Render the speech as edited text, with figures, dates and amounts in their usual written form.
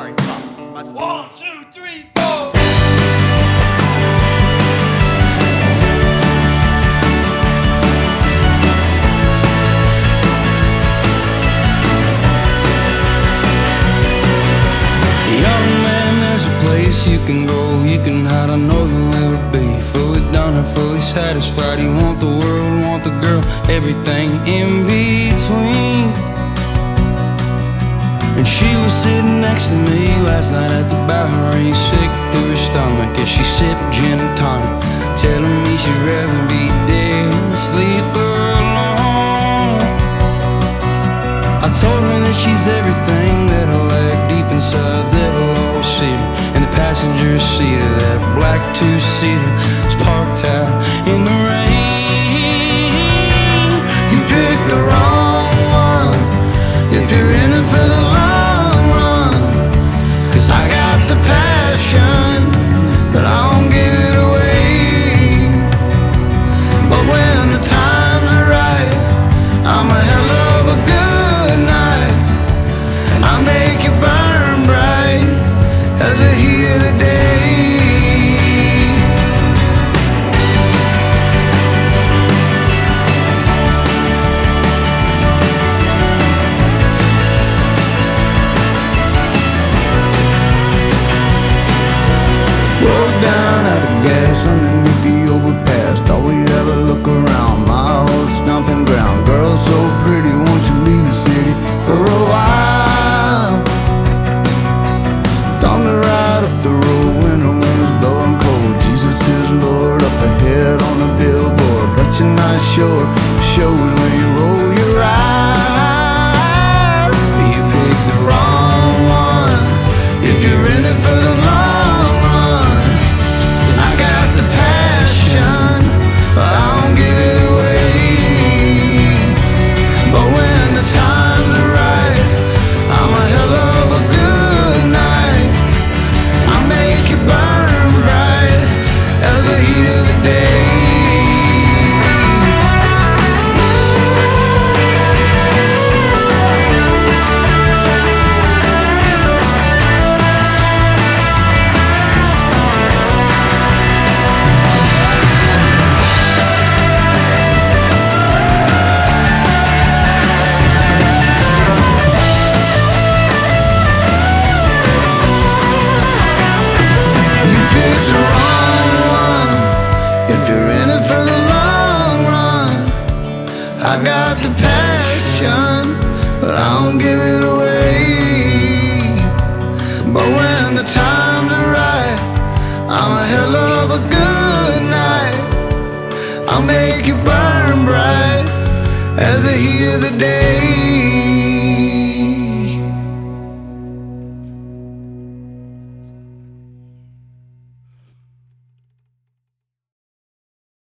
Alright, come on. 1, 2, 3, 4. You can go, you can hide, I know you'll never be fully done or fully satisfied. You want the world, want the girl, everything in between. And she was sitting next to me last night at the Bowery, sick to her stomach as she sipped gin and tonic, telling me she'd rather be dead than sleep alone. I told her that she's everything that I lack deep inside, that I'll always see her in the passenger seat of that black two-seater that's parked out in the rain. You picked the wrong one if you're in it for the long run, 'cause I got the passion, but I don't give it away. But when the times are right, I'm a hell of a good night, and I make it burn bright as the heat of the day. Rolled down out of gas underneath the overpass. Thought we'd ever look around, my whole stomping ground. Girl so pretty, won't you leave the city for a while? Thunder right up the road when the wind was blowing cold. Jesus is Lord up ahead on the billboard, but you're not sure. Shows when you roll your eyes. You picked the wrong one if you're in it for the long run. And I got the passion, but I don't give it away. But when the times are right, I'm a hell of a good night. I make it burn bright as the heat of the day. You picked the wrong one if you're in it for the long run. I got the passion, but I don't give it away. But when the times are right, I'm a hell of a good night. I'll make it burn bright as the heat of the day.